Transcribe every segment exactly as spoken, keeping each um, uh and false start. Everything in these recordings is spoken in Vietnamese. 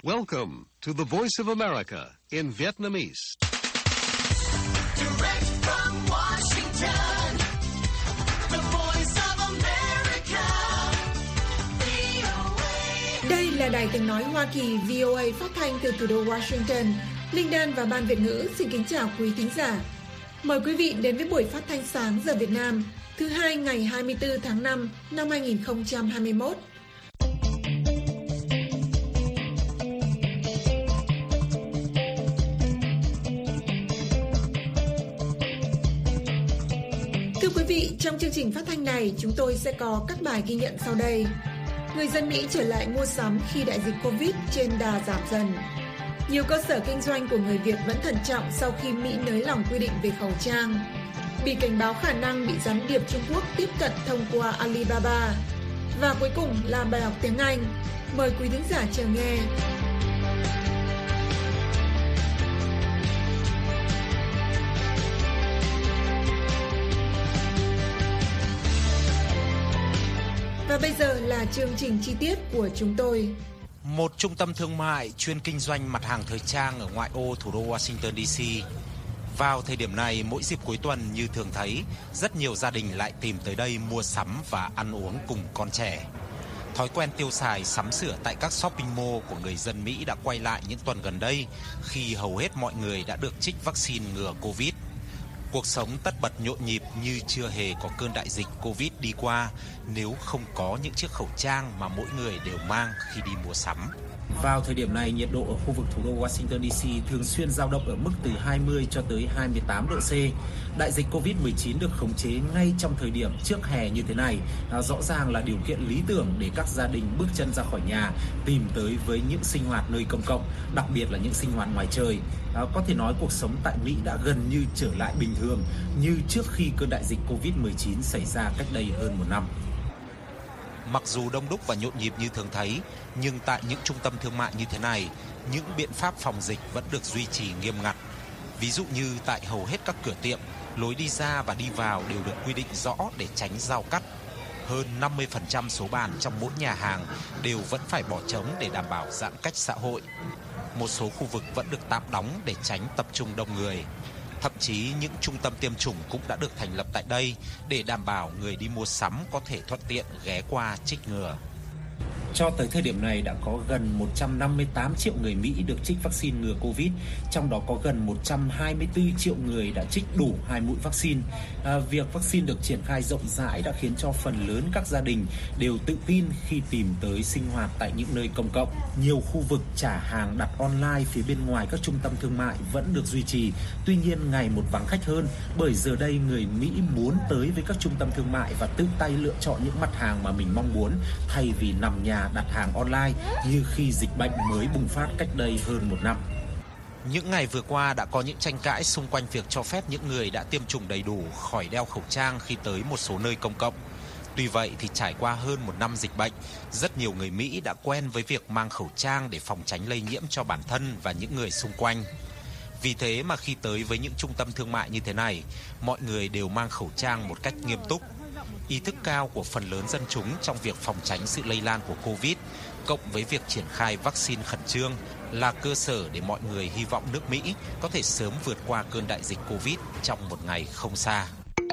Welcome to the Voice of America in Vietnamese. Direct from Washington, the Voice of America, vê o a. Đây là Đài Tiếng nói Hoa Kỳ vê o a phát thanh từ thủ đô Washington. Linh Đan và Ban Việt ngữ xin kính chào quý thính giả. Mời quý vị đến với buổi phát thanh sáng giờ Việt Nam thứ hai ngày hai mươi tư tháng năm năm hai nghìn không trăm hai mươi mốt. Thưa quý vị, trong chương trình phát thanh này chúng tôi sẽ có các bài ghi nhận sau đây. Người dân Mỹ trở lại mua sắm khi đại dịch Covid trên đà giảm dần. Nhiều cơ sở kinh doanh của người Việt vẫn thận trọng sau khi Mỹ nới lỏng quy định về khẩu trang. Bị cảnh báo khả năng bị gián điệp Trung Quốc tiếp cận thông qua Alibaba. Và cuối cùng là bài học tiếng Anh. Mời quý thính giả chờ nghe. Và bây giờ là chương trình chi tiết của chúng tôi. Một trung tâm thương mại chuyên kinh doanh mặt hàng thời trang ở ngoại ô thủ đô Washington đê xê. Vào thời điểm này, mỗi dịp cuối tuần như thường thấy, rất nhiều gia đình lại tìm tới đây mua sắm và ăn uống cùng con trẻ. Thói quen tiêu xài sắm sửa tại các shopping mall của người dân Mỹ đã quay lại những tuần gần đây khi hầu hết mọi người đã được trích vaccine ngừa Covid. Cuộc sống tất bật nhộn nhịp như chưa hề có cơn đại dịch Covid đi qua nếu không có những chiếc khẩu trang mà mỗi người đều mang khi đi mua sắm. Vào thời điểm này, nhiệt độ ở khu vực thủ đô Washington đê xê thường xuyên dao động ở mức từ hai mươi cho tới hai mươi tám độ C. Đại dịch Covid mười chín được khống chế ngay trong thời điểm trước hè như thế này, à, rõ ràng là điều kiện lý tưởng để các gia đình bước chân ra khỏi nhà, tìm tới với những sinh hoạt nơi công cộng, đặc biệt là những sinh hoạt ngoài trời. À, có thể nói cuộc sống tại Mỹ đã gần như trở lại bình thường như trước khi cơn đại dịch Covid mười chín xảy ra cách đây hơn một năm. Mặc dù đông đúc và nhộn nhịp như thường thấy, nhưng tại những trung tâm thương mại như thế này, những biện pháp phòng dịch vẫn được duy trì nghiêm ngặt. Ví dụ như tại hầu hết các cửa tiệm, lối đi ra và đi vào đều được quy định rõ để tránh giao cắt. Hơn năm mươi phần trăm số bàn trong mỗi nhà hàng đều vẫn phải bỏ trống để đảm bảo giãn cách xã hội. Một số khu vực vẫn được tạm đóng để tránh tập trung đông người. Thậm chí những trung tâm tiêm chủng cũng đã được thành lập tại đây để đảm bảo người đi mua sắm có thể thuận tiện ghé qua trích ngừa. Cho tới thời điểm này đã có gần một trăm năm mươi tám triệu người Mỹ được trích vaccine ngừa Covid, trong đó có gần một trăm hai mươi tư triệu người đã trích đủ hai mũi vaccine. À, việc vaccine được triển khai rộng rãi đã khiến cho phần lớn các gia đình đều tự tin khi tìm tới sinh hoạt tại những nơi công cộng. Nhiều khu vực trả hàng đặt online phía bên ngoài các trung tâm thương mại vẫn được duy trì, tuy nhiên ngày một vắng khách hơn bởi giờ đây người Mỹ muốn tới với các trung tâm thương mại và tự tay lựa chọn những mặt hàng mà mình mong muốn thay vì nằm nhà đặt hàng online như khi dịch bệnh mới bùng phát cách đây hơn một năm. Những ngày vừa qua đã có những tranh cãi xung quanh việc cho phép những người đã tiêm chủng đầy đủ khỏi đeo khẩu trang khi tới một số nơi công cộng. Tuy vậy thì trải qua hơn một năm dịch bệnh, rất nhiều người Mỹ đã quen với việc mang khẩu trang để phòng tránh lây nhiễm cho bản thân và những người xung quanh. Vì thế mà khi tới với những trung tâm thương mại như thế này, mọi người đều mang khẩu trang một cách nghiêm túc. Ý thức cao của phần lớn dân chúng trong việc phòng tránh sự lây lan của Covid, cộng với việc triển khai vaccine khẩn trương là cơ sở để mọi người hy vọng nước Mỹ có thể sớm vượt qua cơn đại dịch Covid trong một ngày không xa.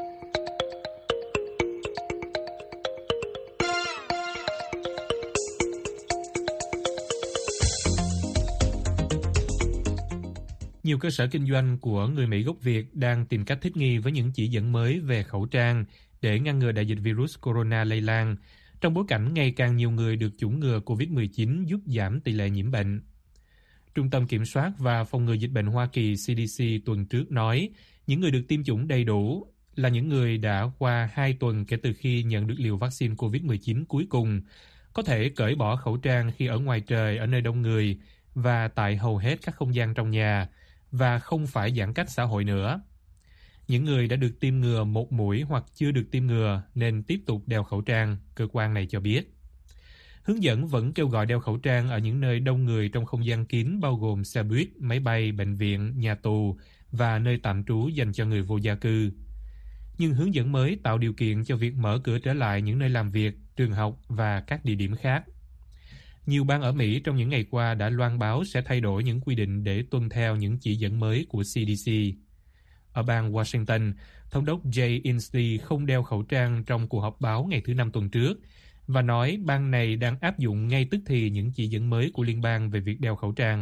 Nhiều cơ sở kinh doanh của người Mỹ gốc Việt đang tìm cách thích nghi với những chỉ dẫn mới về khẩu trang để ngăn ngừa đại dịch virus corona lây lan, trong bối cảnh ngày càng nhiều người được chủng ngừa Covid mười chín giúp giảm tỷ lệ nhiễm bệnh. Trung tâm Kiểm soát và Phòng ngừa Dịch bệnh Hoa Kỳ C D C tuần trước nói những người được tiêm chủng đầy đủ là những người đã qua hai tuần kể từ khi nhận được liều vaccine Covid mười chín cuối cùng, có thể cởi bỏ khẩu trang khi ở ngoài trời ở nơi đông người và tại hầu hết các không gian trong nhà, và không phải giãn cách xã hội nữa. Những người đã được tiêm ngừa một mũi hoặc chưa được tiêm ngừa nên tiếp tục đeo khẩu trang, cơ quan này cho biết. Hướng dẫn vẫn kêu gọi đeo khẩu trang ở những nơi đông người trong không gian kín bao gồm xe buýt, máy bay, bệnh viện, nhà tù và nơi tạm trú dành cho người vô gia cư. Nhưng hướng dẫn mới tạo điều kiện cho việc mở cửa trở lại những nơi làm việc, trường học và các địa điểm khác. Nhiều bang ở Mỹ trong những ngày qua đã loan báo sẽ thay đổi những quy định để tuân theo những chỉ dẫn mới của xê đê xê. Ở bang Washington, Thống đốc Jay Inslee không đeo khẩu trang trong cuộc họp báo ngày thứ Năm tuần trước và nói bang này đang áp dụng ngay tức thì những chỉ dẫn mới của liên bang về việc đeo khẩu trang.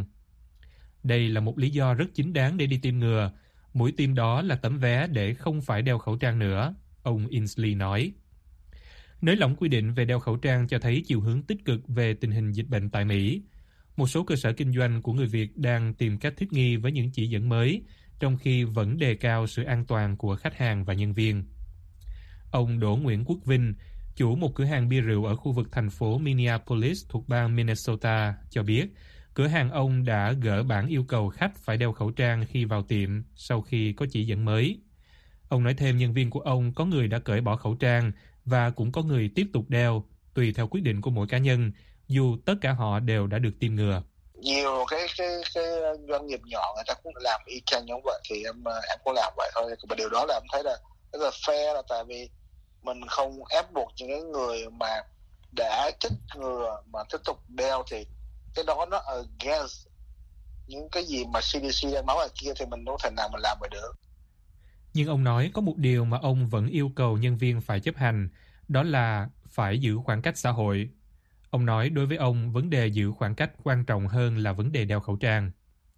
Đây là một lý do rất chính đáng để đi tiêm ngừa. Mũi tiêm đó là tấm vé để không phải đeo khẩu trang nữa, ông Inslee nói. Nới lỏng quy định về đeo khẩu trang cho thấy chiều hướng tích cực về tình hình dịch bệnh tại Mỹ. Một số cơ sở kinh doanh của người Việt đang tìm cách thích nghi với những chỉ dẫn mới, trong khi vẫn đề cao sự an toàn của khách hàng và nhân viên. Ông Đỗ Nguyễn Quốc Vinh, chủ một cửa hàng bia rượu ở khu vực thành phố Minneapolis thuộc bang Minnesota, cho biết cửa hàng ông đã gỡ bản yêu cầu khách phải đeo khẩu trang khi vào tiệm sau khi có chỉ dẫn mới. Ông nói thêm nhân viên của ông có người đã cởi bỏ khẩu trang và cũng có người tiếp tục đeo, tùy theo quyết định của mỗi cá nhân, dù tất cả họ đều đã được tiêm ngừa. Nhiều cái cái cái doanh nghiệp nhỏ người ta cũng làm y chang như vậy, thì em em cũng làm vậy thôi. Và điều đó là em thấy là rất là fair, là tại vì mình không ép buộc những cái người mà đã chích ngừa mà tiếp tục đeo, thì cái đó nó against những cái gì mà xê đê xê đang nói ở kia, thì mình đâu thể nào mình làm vậy được. Nhưng ông nói có một điều mà ông vẫn yêu cầu nhân viên phải chấp hành, đó là phải giữ khoảng cách xã hội. Ông nói đối với ông, vấn đề giữ khoảng cách quan trọng hơn là vấn đề đeo khẩu trang.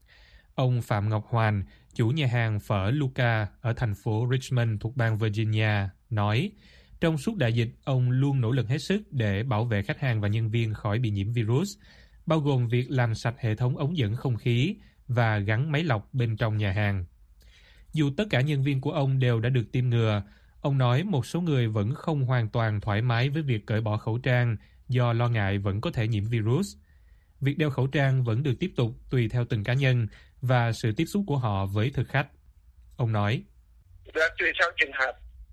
Ông Phạm Ngọc Hoàn, chủ nhà hàng phở Luca ở thành phố Richmond thuộc bang Virginia, nói trong suốt đại dịch, ông luôn nỗ lực hết sức để bảo vệ khách hàng và nhân viên khỏi bị nhiễm virus, bao gồm việc làm sạch hệ thống ống dẫn không khí và gắn máy lọc bên trong nhà hàng. Dù tất cả nhân viên của ông đều đã được tiêm ngừa, ông nói một số người vẫn không hoàn toàn thoải mái với việc cởi bỏ khẩu trang do lo ngại vẫn có thể nhiễm virus. Việc đeo khẩu trang vẫn được tiếp tục tùy theo từng cá nhân và sự tiếp xúc của họ với thực khách. Ông nói, tùy theo trường hợp,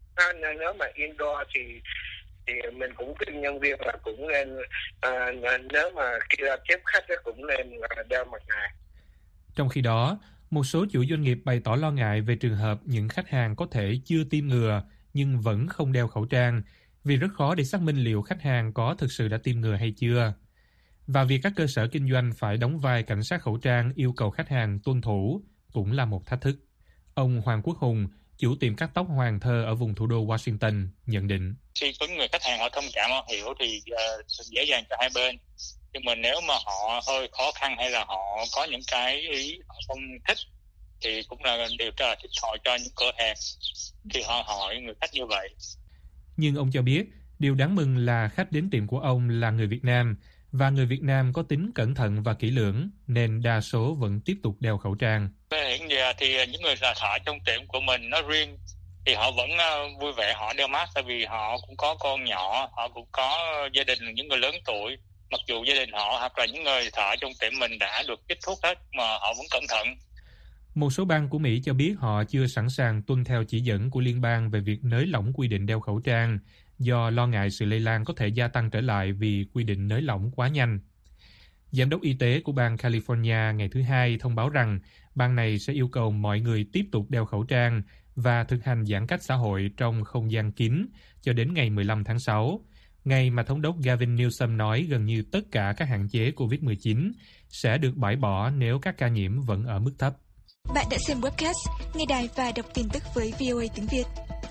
nếu mà indoor thì thì mình cũng khuyên nhân viên là cũng nên, à, nếu mà khi ra tiếp khách cũng nên đeo mặt nạ. Trong khi đó, một số chủ doanh nghiệp bày tỏ lo ngại về trường hợp những khách hàng có thể chưa tiêm ngừa nhưng vẫn không đeo khẩu trang, vì rất khó để xác minh liệu khách hàng có thực sự đã tiêm ngừa hay chưa. Và việc các cơ sở kinh doanh phải đóng vai cảnh sát khẩu trang yêu cầu khách hàng tuân thủ cũng là một thách thức. Ông Hoàng Quốc Hùng, chủ tiệm cắt tóc Hoàng Thơ ở vùng thủ đô Washington, nhận định. Khi có người khách hàng họ thông cảm, họ hiểu thì uh, dễ dàng cho hai bên. Nhưng mà nếu mà họ hơi khó khăn hay là họ có những cái ý họ không thích, thì cũng là điều rất là thiệt thòi cho những cửa hàng khi họ hỏi người khách như vậy. Nhưng ông cho biết, điều đáng mừng là khách đến tiệm của ông là người Việt Nam, và người Việt Nam có tính cẩn thận và kỹ lưỡng, nên đa số vẫn tiếp tục đeo khẩu trang. Hiện giờ thì những người thợ trong tiệm của mình nói riêng, thì họ vẫn vui vẻ họ đeo mask, tại vì họ cũng có con nhỏ, họ cũng có gia đình, những người lớn tuổi. Mặc dù gia đình họ hoặc là những người thợ trong tiệm mình đã được chích thuốc hết, mà họ vẫn cẩn thận. Một số bang của Mỹ cho biết họ chưa sẵn sàng tuân theo chỉ dẫn của liên bang về việc nới lỏng quy định đeo khẩu trang, do lo ngại sự lây lan có thể gia tăng trở lại vì quy định nới lỏng quá nhanh. Giám đốc y tế của bang California ngày thứ Hai thông báo rằng bang này sẽ yêu cầu mọi người tiếp tục đeo khẩu trang và thực hành giãn cách xã hội trong không gian kín cho đến ngày mười lăm tháng sáu, ngày mà Thống đốc Gavin Newsom nói gần như tất cả các hạn chế covid mười chín sẽ được bãi bỏ nếu các ca nhiễm vẫn ở mức thấp. Bạn đã xem webcast, nghe đài và đọc tin tức với vê o a tiếng Việt.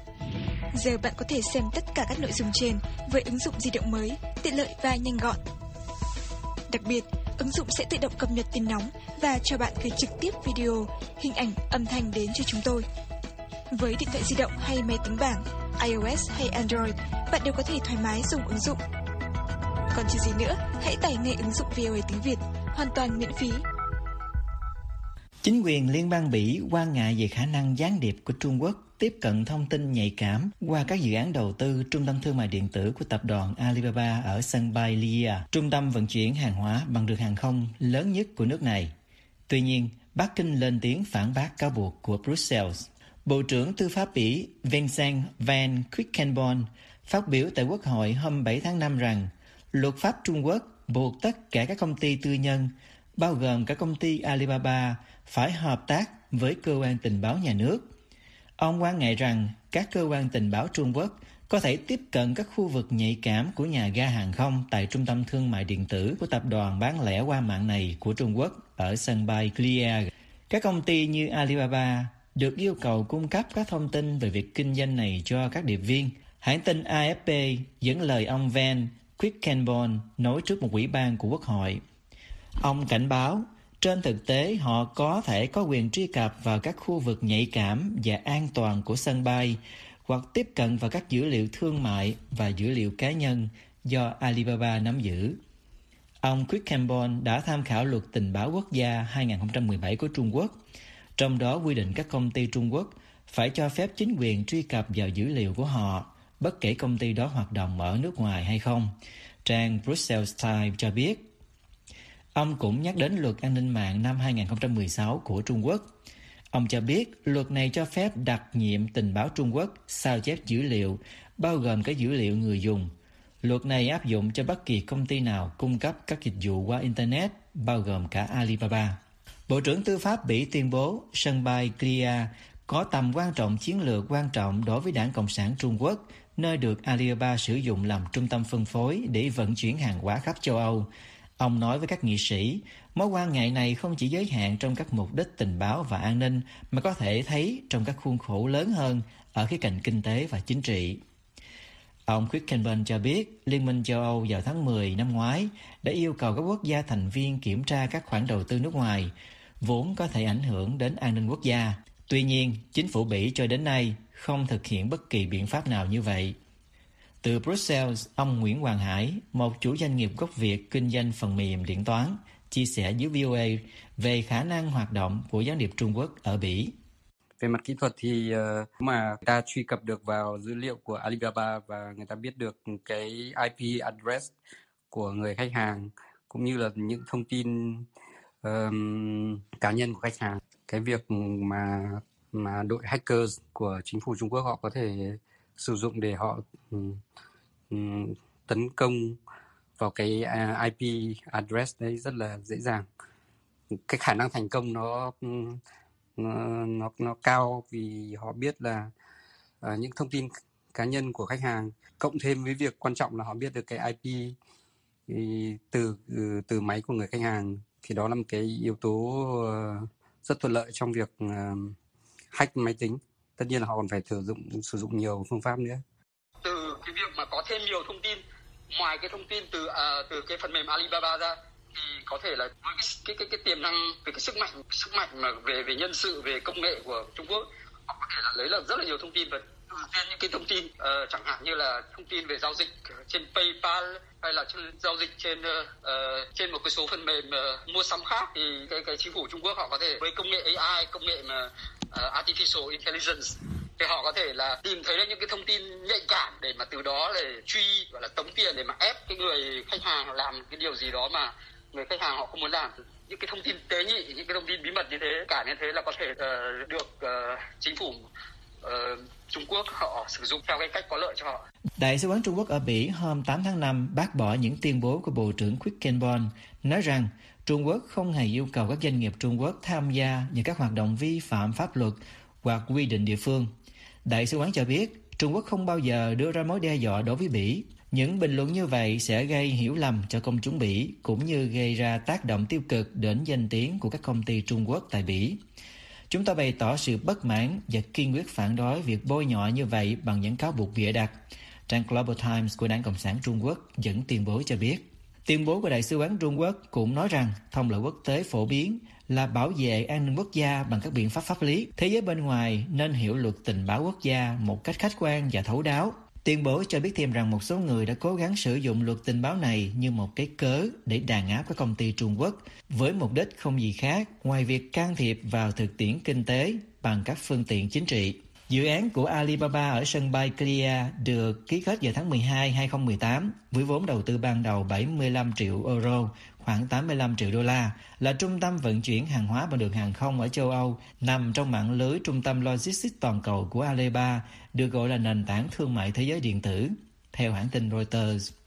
Giờ bạn có thể xem tất cả các nội dung trên với ứng dụng di động mới, tiện lợi và nhanh gọn. Đặc biệt, ứng dụng sẽ tự động cập nhật tin nóng và cho bạn gửi trực tiếp video, hình ảnh, âm thanh đến cho chúng tôi. Với điện thoại di động hay máy tính bảng, iOS hay Android, bạn đều có thể thoải mái dùng ứng dụng. Còn chờ gì nữa, hãy tải ngay ứng dụng vê o a tiếng Việt, hoàn toàn miễn phí. Chính quyền liên bang Bỉ quan ngại về khả năng gián điệp của Trung Quốc tiếp cận thông tin nhạy cảm qua các dự án đầu tư trung tâm thương mại điện tử của tập đoàn Alibaba ở sân bay Lia, trung tâm vận chuyển hàng hóa bằng đường hàng không lớn nhất của nước này. Tuy nhiên, Bắc Kinh lên tiếng phản bác cáo buộc của Brussels. Bộ trưởng Tư pháp Bỉ Vincent van Quickenborn phát biểu tại Quốc hội hôm bảy tháng năm rằng luật pháp Trung Quốc buộc tất cả các công ty tư nhân, bao gồm cả công ty Alibaba, phải hợp tác với cơ quan tình báo nhà nước. Ông quan ngại rằng các cơ quan tình báo Trung Quốc có thể tiếp cận các khu vực nhạy cảm của nhà ga hàng không tại trung tâm thương mại điện tử của tập đoàn bán lẻ qua mạng này của Trung Quốc ở sân bay Clear. Các công ty như Alibaba được yêu cầu cung cấp các thông tin về việc kinh doanh này cho các điệp viên. Hãng tin a ép pê dẫn lời ông Van Quickenborn nói trước một ủy ban của Quốc hội. Ông cảnh báo, trên thực tế họ có thể có quyền truy cập vào các khu vực nhạy cảm và an toàn của sân bay hoặc tiếp cận vào các dữ liệu thương mại và dữ liệu cá nhân do Alibaba nắm giữ. Ông Quickenborn đã tham khảo luật tình báo quốc gia hai không một bảy của Trung Quốc, trong đó quy định các công ty Trung Quốc phải cho phép chính quyền truy cập vào dữ liệu của họ, bất kể công ty đó hoạt động ở nước ngoài hay không, trang Brussels Times cho biết. Ông cũng nhắc đến luật an ninh mạng năm hai không một sáu của Trung Quốc. Ông cho biết luật này cho phép đặc nhiệm tình báo Trung Quốc sao chép dữ liệu, bao gồm cả dữ liệu người dùng. Luật này áp dụng cho bất kỳ công ty nào cung cấp các dịch vụ qua Internet, bao gồm cả Alibaba. Bộ trưởng Tư pháp Bỉ tuyên bố sân bay Clear có tầm quan trọng chiến lược quan trọng đối với Đảng Cộng sản Trung Quốc, nơi được Alibaba sử dụng làm trung tâm phân phối để vận chuyển hàng hóa khắp châu Âu. Ông nói với các nghị sĩ, mối quan ngại này không chỉ giới hạn trong các mục đích tình báo và an ninh, mà có thể thấy trong các khuôn khổ lớn hơn ở khía cạnh kinh tế và chính trị. Ông Quickenborn cho biết Liên minh châu Âu vào tháng mười năm ngoái đã yêu cầu các quốc gia thành viên kiểm tra các khoản đầu tư nước ngoài, vốn có thể ảnh hưởng đến an ninh quốc gia. Tuy nhiên, chính phủ Bỉ cho đến nay không thực hiện bất kỳ biện pháp nào như vậy. Từ Brussels, ông Nguyễn Hoàng Hải, một chủ doanh nghiệp gốc Việt kinh doanh phần mềm điện toán, chia sẻ với vê o a về khả năng hoạt động của gián điệp Trung Quốc ở Bỉ. Về mặt kỹ thuật thì uh, mà người ta truy cập được vào dữ liệu của Alibaba và người ta biết được cái i pê address của người khách hàng cũng như là những thông tin um, cá nhân của khách hàng. Cái việc mà mà đội hackers của chính phủ Trung Quốc họ có thể sử dụng để họ um, um, tấn công vào cái uh, i pê address đấy rất là dễ dàng. Cái khả năng thành công nó um, nó nó nó cao vì họ biết là uh, những thông tin cá nhân của khách hàng, cộng thêm với việc quan trọng là họ biết được cái i pê từ từ máy của người khách hàng, thì đó là một cái yếu tố uh, rất thuận lợi trong việc uh, hack máy tính. Tất nhiên là họ còn phải sử dụng sử dụng nhiều phương pháp nữa. Từ cái việc mà có thêm nhiều thông tin ngoài cái thông tin từ uh, từ cái phần mềm Alibaba ra, thì có thể là với cái cái cái, cái tiềm năng về cái sức mạnh sức mạnh mà về về nhân sự, về công nghệ của Trung Quốc, họ có thể là lấy được rất là nhiều thông tin, và từ trên những cái thông tin uh, chẳng hạn như là thông tin về giao dịch trên PayPal hay là trên, giao dịch trên uh, trên một cái số phần mềm uh, mua sắm khác, thì cái cái chính phủ Trung Quốc họ có thể với công nghệ a i, công nghệ mà uh, artificial intelligence, thì họ có thể là tìm thấy được những cái thông tin nhạy cảm để mà từ đó để truy, gọi là tống tiền để mà ép cái người khách hàng làm cái điều gì đó mà người khách hàng họ không muốn làm. Những cái thông tin tế nhị, những cái thông tin bí mật như thế, cả như thế là có thể uh, được uh, chính phủ uh, Trung Quốc họ sử dụng theo cái cách có lợi cho họ. Đại sứ quán Trung Quốc ở Bỉ hôm tám tháng năm bác bỏ những tuyên bố của Bộ trưởng Quickenborn, nói rằng Trung Quốc không hề yêu cầu các doanh nghiệp Trung Quốc tham gia những các hoạt động vi phạm pháp luật hoặc quy định địa phương. Đại sứ quán cho biết Trung Quốc không bao giờ đưa ra mối đe dọa đối với Bỉ. Những bình luận như vậy sẽ gây hiểu lầm cho công chúng Bỉ, cũng như gây ra tác động tiêu cực đến danh tiếng của các công ty Trung Quốc tại Bỉ. Chúng ta bày tỏ sự bất mãn và kiên quyết phản đối việc bôi nhọ như vậy bằng những cáo buộc bịa đặt. Trang Global Times của Đảng Cộng sản Trung Quốc dẫn tuyên bố cho biết. Tuyên bố của Đại sứ quán Trung Quốc cũng nói rằng thông lệ quốc tế phổ biến là bảo vệ an ninh quốc gia bằng các biện pháp pháp lý. Thế giới bên ngoài nên hiểu luật tình báo quốc gia một cách khách quan và thấu đáo. Tuyên bố cho biết thêm rằng một số người đã cố gắng sử dụng luật tình báo này như một cái cớ để đàn áp các công ty Trung Quốc với mục đích không gì khác ngoài việc can thiệp vào thực tiễn kinh tế bằng các phương tiện chính trị. Dự án của Alibaba ở sân bay Clear được ký kết vào tháng mười hai năm hai không một tám với vốn đầu tư ban đầu bảy mươi lăm triệu euro, khoảng tám mươi lăm triệu đô la, là trung tâm vận chuyển hàng hóa bằng đường hàng không ở châu Âu, nằm trong mạng lưới trung tâm logistics toàn cầu của Alibaba, được gọi là nền tảng thương mại thế giới điện tử, theo hãng tin Reuters.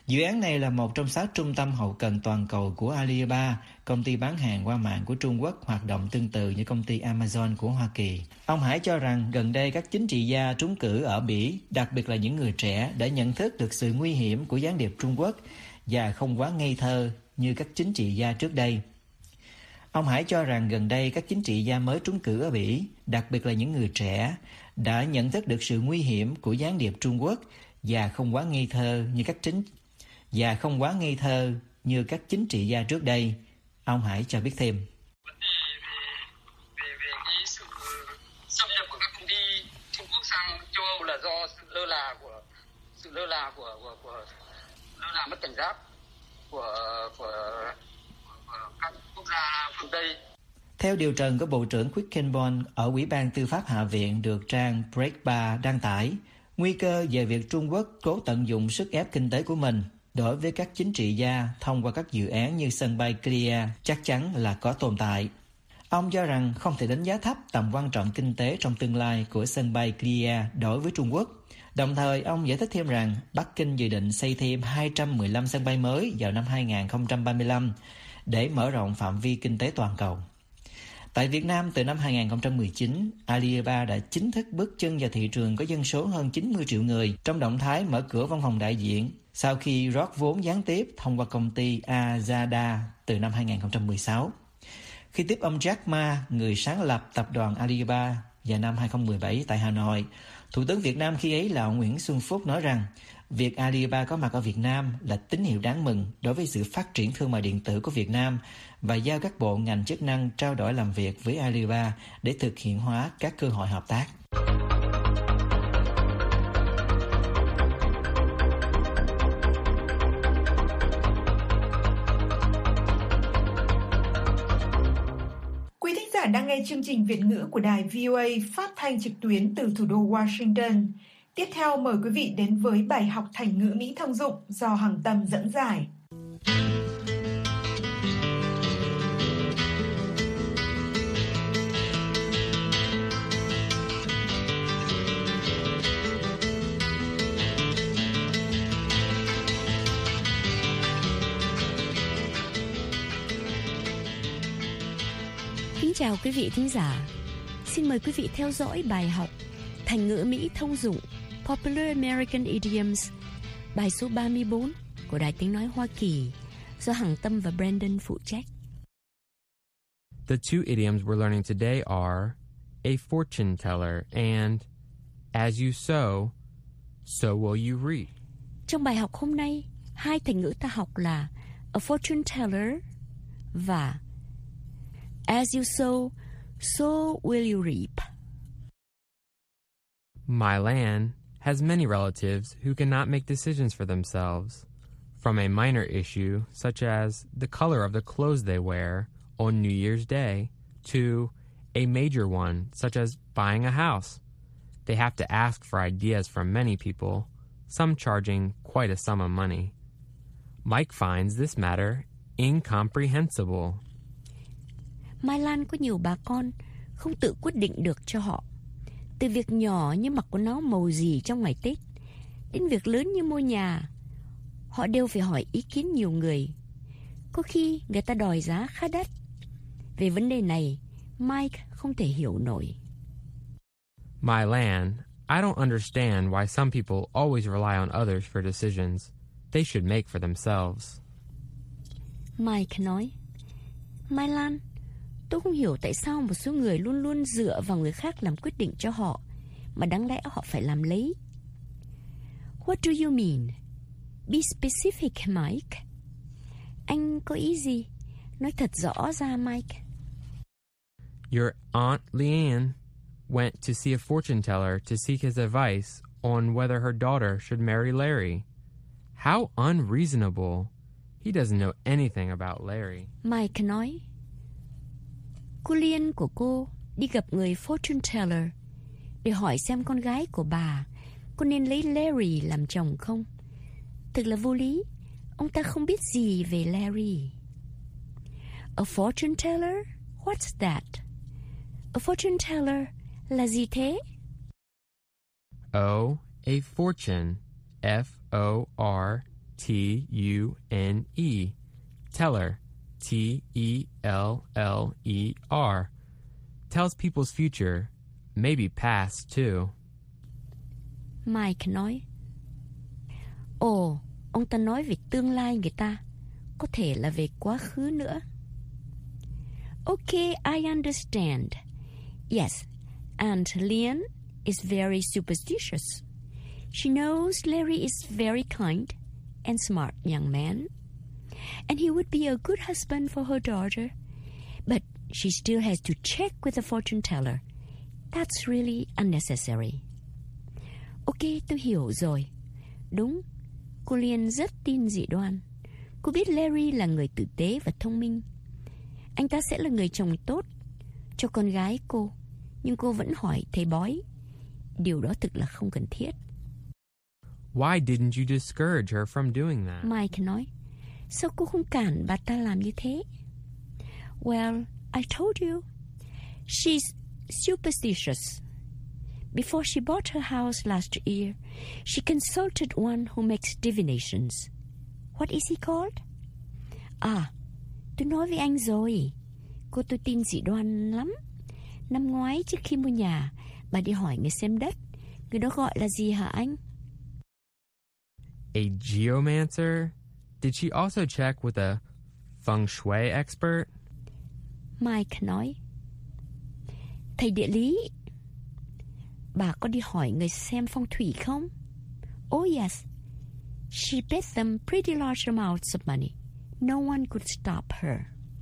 Dự án này là một trong sáu trung tâm hậu cần toàn cầu của Alibaba, công ty bán hàng qua mạng của Trung Quốc hoạt động tương tự như công ty Amazon của Hoa Kỳ. Ông Hải cho rằng gần đây các chính trị gia trúng cử ở Bỉ, đặc biệt là những người trẻ, đã nhận thức được sự nguy hiểm của gián điệp Trung Quốc và không quá ngây thơ như các chính trị gia trước đây. Ông Hải cho rằng gần đây các chính trị gia mới trúng cử ở Bỉ, đặc biệt là những người trẻ, đã nhận thức được sự nguy hiểm của gián điệp Trung Quốc và không quá ngây thơ như các chính và không quá ngây thơ như các chính trị gia trước đây. Ông Hải cho biết thêm. Vấn đề về, về, về cái sự xâm nhập của các công ty Trung Quốc sang châu Âu là do sự lơ là của sự lơ là của của, của lơ là mất cảnh giác của của, của các quốc gia phương Tây. Theo điều trần của Bộ trưởng Quickenborn ở Ủy ban Tư pháp Hạ viện được trang Breitbart đăng tải, nguy cơ về việc Trung Quốc cố tận dụng sức ép kinh tế của mình đối với các chính trị gia thông qua các dự án như sân bay Clear chắc chắn là có tồn tại. Ông cho rằng không thể đánh giá thấp tầm quan trọng kinh tế trong tương lai của sân bay Clear đối với Trung Quốc. Đồng thời, ông giải thích thêm rằng Bắc Kinh dự định xây thêm hai trăm mười lăm sân bay mới vào năm hai không ba lăm để mở rộng phạm vi kinh tế toàn cầu. Tại Việt Nam, từ năm hai không một chín, Alibaba đã chính thức bước chân vào thị trường có dân số hơn chín mươi triệu người trong động thái mở cửa văn phòng đại diện sau khi rót vốn gián tiếp thông qua công ty Lazada từ năm hai không một sáu. Khi tiếp ông Jack Ma, người sáng lập tập đoàn Alibaba vào năm hai không một bảy tại Hà Nội, Thủ tướng Việt Nam khi ấy là ông Nguyễn Xuân Phúc nói rằng việc Alibaba có mặt ở Việt Nam là tín hiệu đáng mừng đối với sự phát triển thương mại điện tử của Việt Nam và giao các bộ ngành chức năng trao đổi làm việc với Alibaba để thực hiện hóa các cơ hội hợp tác. Quý thính giả đang nghe chương trình Việt ngữ của đài vê o a phát thanh trực tuyến từ thủ đô Washington. Tiếp theo mời quý vị đến với bài học thành ngữ Mỹ thông dụng do Hằng Tâm dẫn giải. Kính chào quý vị thính giả. Xin mời quý vị theo dõi bài học Thành ngữ Mỹ thông dụng Popular American Idioms, bài số ba mươi bốn của Đài Tiếng Nói Hoa Kỳ do Hằng Tâm và Brandon phụ trách. The two idioms we're learning today are a fortune teller and as you sow, so will you reap. Trong bài học hôm nay, hai thành ngữ ta học là a fortune teller và as you sow, so will you reap. Mylan has many relatives who cannot make decisions for themselves, from a minor issue such as the color of the clothes they wear on New Year's Day to a major one such as buying a house. They have to ask for ideas from many people, some charging quite a sum of money. Mike finds this matter incomprehensible. Mai Lan có nhiều bà con không tự quyết định được cho họ. Từ việc nhỏ như mặc quần áo màu gì trong ngày Tết đến việc lớn như mua nhà, họ đều phải hỏi ý kiến nhiều người. Có khi người ta đòi giá khá đắt. Về vấn đề này, Mike không thể hiểu nổi. Mylan, I don't understand why some people always rely on others for decisions they should make for themselves. Mike nói, Mai Lan, tôi không hiểu tại sao một số người luôn luôn dựa vào người khác làm quyết định cho họ, mà đáng lẽ họ phải làm lấy. What do you mean? Be specific, Mike. Anh có ý gì? Nói thật rõ ra, Mike. Your Aunt Leanne went to see a fortune teller to seek his advice on whether her daughter should marry Larry. How unreasonable. He doesn't know anything about Larry. Mike nói, cô Liên của cô đi gặp người fortune teller để hỏi xem con gái của bà có nên lấy Larry làm chồng không. Thực là vô lý, ông ta không biết gì về Larry. A fortune teller? What's that? A fortune teller là gì thế? Oh, a fortune. F O R T U N E. Teller, T E L L E R. Tells people's future, maybe past too. Mike nói, ồ, ông ta nói về tương lai người ta, có thể là về quá khứ nữa. Okay, I understand. Yes, Aunt Leon is very superstitious. She knows Larry is very kind and smart young man, and he would be a good husband for her daughter. But she still has to check with the fortune teller. That's really unnecessary. Ok, tôi hiểu rồi. Đúng, cô Liên rất tin dị đoan. Cô biết Larry là người tử tế và thông minh. Anh ta sẽ là người chồng tốt cho con gái cô, nhưng cô vẫn hỏi thầy bói. Điều đó thực là không cần thiết. Why didn't you discourage her from doing that? Mike nói, sao cô không cản bà ta làm như thế? Well, I told you, she's superstitious. Before she bought her house last year, she consulted one who makes divinations. What is he called? À, tôi nói với anh rồi. Cô tôi tin dị đoan lắm. Năm ngoái trước khi mua nhà, bà đi hỏi người xem đất. Người đó gọi là gì hả anh? A geomancer? Did she also check with a feng shui expert? Mike nói, thầy địa lý. Bà có đi hỏi người xem phong thủy không? Oh yes. She paid them pretty large amounts of money. No one could stop her.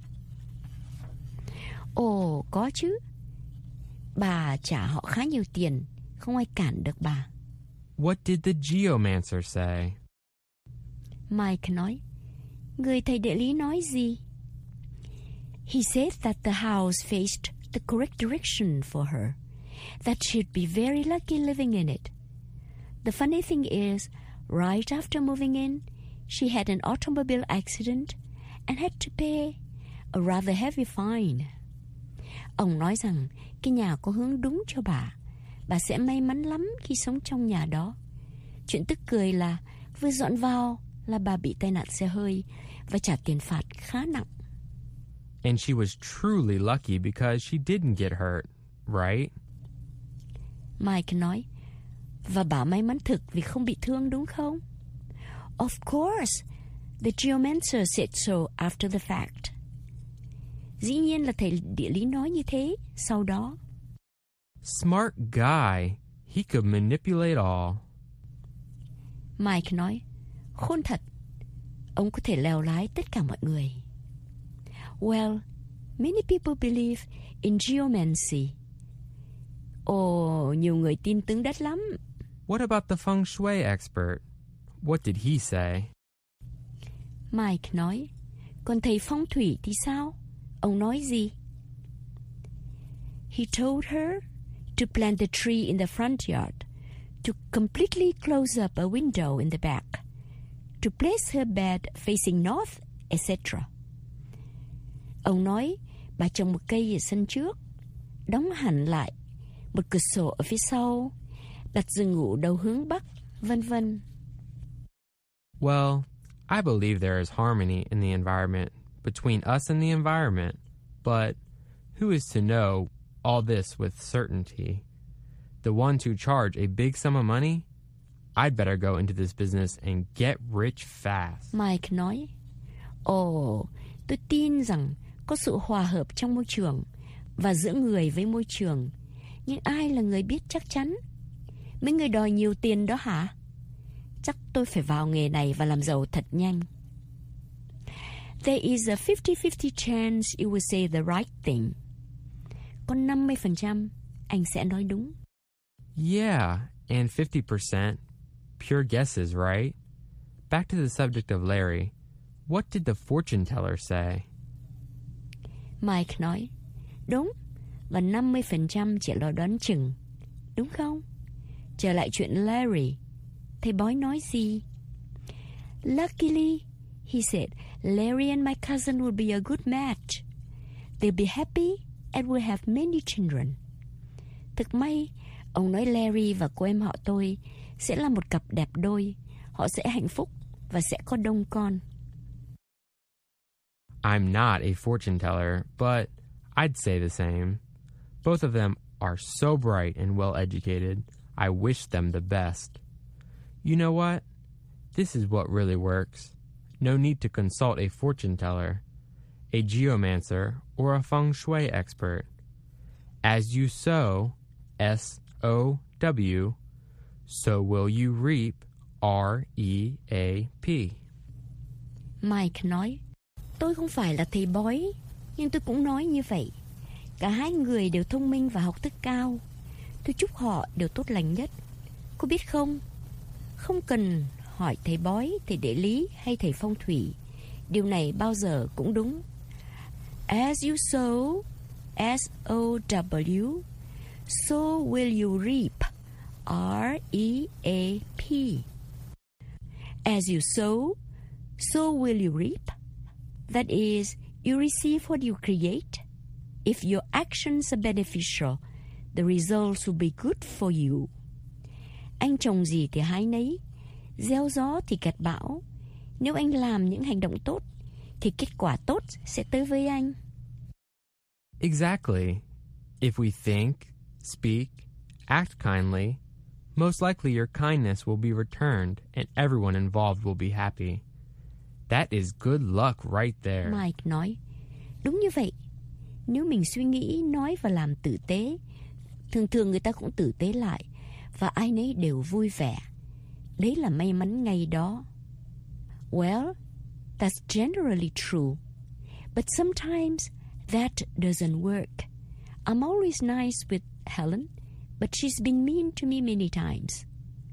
Ồ, oh, có chứ. Bà trả họ khá nhiều tiền, không ai cản được bà. What did the geomancer say? Mike nói, người thầy địa lý nói gì? He said that the house faced the correct direction for her, that she'd be very lucky living in it. The funny thing is, right after moving in, she had an automobile accident and had to pay a rather heavy fine. Ông nói rằng cái nhà có hướng đúng cho bà. Bà sẽ may mắn lắm khi sống trong nhà đó. Chuyện tức cười là vừa dọn vào là bà bị tai nạn xe hơi và trả tiền phạt khá nặng. And she was truly lucky because she didn't get hurt, right? Mike nói, và bà may mắn thực vì không bị thương đúng không? Of course, the geomancer said so after the fact. Dĩ nhiên là thầy địa lý nói như thế sau đó. Smart guy. He could manipulate all. Mike nói, khôn thật. Ông có thể lèo lái tất cả mọi người. Well, many people believe in geomancy. Ồ, oh, nhiều người tin tướng đất lắm. What about the feng shui expert? What did he say? Mike nói, còn thầy phong thủy thì sao? Ông nói gì? He told her to plant the tree in the front yard, to completely close up a window in the back, to place her bed facing north, et cetera. Ông nói bà trồng một cây ở sân trước, đóng hẳn lại một cửa sổ ở phía sau, đặt giường ngủ đầu hướng bắc, vân vân. Well, I believe there is harmony in the environment between us and the environment, but who is to know all this with certainty? The ones who charge a big sum of money? I'd better go into this business and get rich fast. Mike nói, ồ, oh, tôi tin rằng có sự hòa hợp trong môi trường và giữa người với môi trường. Nhưng ai là người biết chắc chắn? Mấy người đòi nhiều tiền đó hả? Chắc tôi phải vào nghề này và làm giàu thật nhanh. There is a fifty fifty chance you will say the right thing. Có năm mươi phần trăm anh sẽ nói đúng. Yeah, and fifty percent pure guesses, right? Back to the subject of Larry. What did the fortune teller say? Mike nói, đúng, và năm mươi phần trăm chỉ là đoán chừng, đúng không? Trở lại chuyện Larry, thầy bói nói gì? Luckily, he said, Larry and my cousin will be a good match. They'll be happy and will have many children. Thực may, ông nói Larry và cô em họ tôi sẽ là một cặp đẹp đôi. Họ sẽ hạnh phúc và sẽ có đông con. I'm not a fortune teller, but I'd say the same. Both of them are so bright and well educated. I wish them the best. You know what? This is what really works. No need to consult a fortune teller, a geomancer, or a feng shui expert. As you sow, S O W, so will you reap, R E A P. Mike nói, tôi không phải là thầy bói, nhưng tôi cũng nói như vậy. Cả hai người đều thông minh và học thức cao. Tôi chúc họ đều tốt lành nhất. Cô biết không, không cần hỏi thầy bói, thầy địa lý hay thầy phong thủy. Điều này bao giờ cũng đúng. As you sow, S O W, so will you reap, R E A P. As you sow, so will you reap. That is, you receive what you create. If your actions are beneficial, the results will be good for you. Anh trồng gì thì hái nấy, gieo gió thì gặt bão. Nếu anh làm những hành động tốt, thì kết quả tốt sẽ tới với anh. Exactly. If we think, speak, act kindly, most likely your kindness will be returned and everyone involved will be happy. That is good luck right there. Mike nói, đúng như vậy. Nếu mình suy nghĩ, nói và làm tử tế, thường thường người ta cũng tử tế lại, và ai nấy đều vui vẻ. Đấy là may mắn ngay đó. Well, that's generally true. But sometimes that doesn't work. I'm always nice with Helen, but she's been mean to me many times.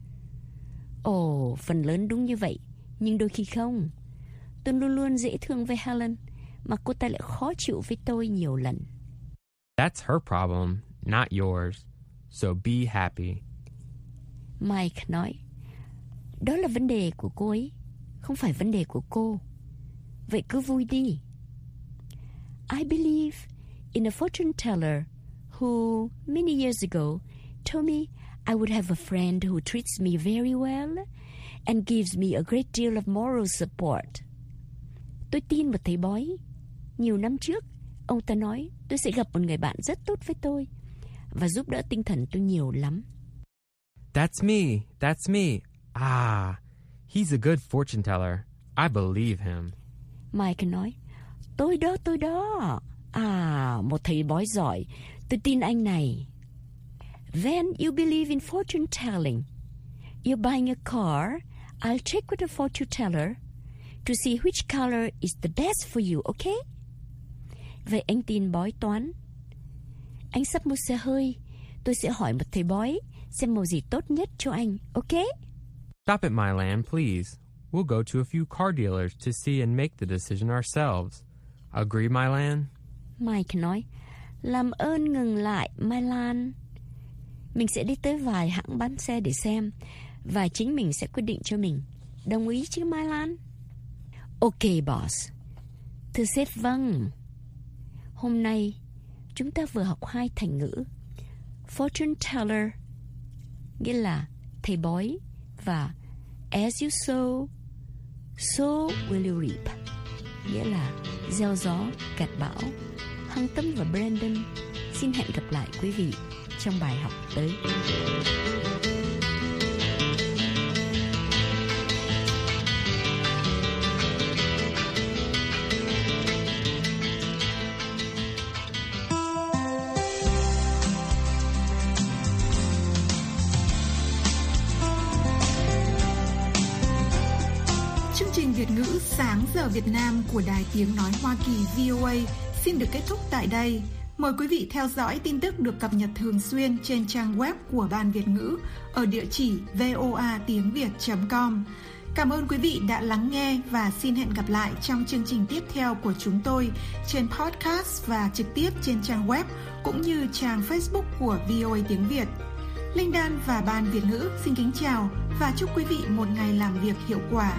Ồ, phần lớn đúng như vậy, nhưng đôi khi không. Tôi luôn luôn dễ thương với Helen, mà cô ta lại khó chịu với tôi nhiều lần. That's her problem, not yours. So be happy. Mike nói, đó là vấn đề của cô ấy, không phải vấn đề của cô. Vậy cứ vui đi. I believe in a fortune teller who, many years ago, told me I would have a friend who treats me very well and gives me a great deal of moral support. Tôi tin một thầy bói. Nhiều năm trước, ông ta nói tôi sẽ gặp một người bạn rất tốt với tôi và giúp đỡ tinh thần tôi nhiều lắm. That's me, that's me. Ah, he's a good fortune teller. I believe him. Mike nói, tôi đó, tôi đó. À, một thầy bói giỏi. Tôi tin anh này. Then you believe in fortune telling. You're buying a car. I'll check with a fortune teller to see which color is the best for you, okay? Vậy anh tin bói toán. Anh sắp mua xe hơi. Tôi sẽ hỏi một thầy bói xem màu gì tốt nhất cho anh, okay? Stop at Mylan, please. We'll go to a few car dealers to see and make the decision ourselves. Agree, Mylan? Mike nói, làm ơn ngừng lại, Mylan. Mình sẽ đi tới vài hãng bán xe để xem, và chính mình sẽ quyết định cho mình. Đồng ý chứ, Mylan? Ok, boss. Thưa sếp, vâng. Hôm nay, chúng ta vừa học hai thành ngữ. Fortune teller, nghĩa là thầy bói, và as you sow, so will you reap, nghĩa là gieo gió, gặt bão. Hằng Tâm và Brandon xin hẹn gặp lại quý vị trong bài học tới. Chương trình Việt ngữ Sáng giờ Việt Nam của Đài Tiếng Nói Hoa Kỳ vê o a xin được kết thúc tại đây. Mời quý vị theo dõi tin tức được cập nhật thường xuyên trên trang web của Ban Việt ngữ ở địa chỉ voa tiếng việt chấm com. Cảm ơn quý vị đã lắng nghe và xin hẹn gặp lại trong chương trình tiếp theo của chúng tôi trên podcast và trực tiếp trên trang web cũng như trang Facebook của vê o a Tiếng Việt. Linh Đan và Ban Việt ngữ xin kính chào và chúc quý vị một ngày làm việc hiệu quả.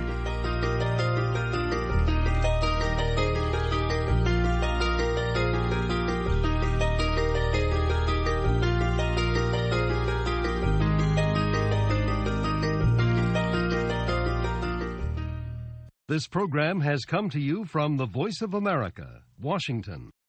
This program has come to you from the Voice of America, Washington.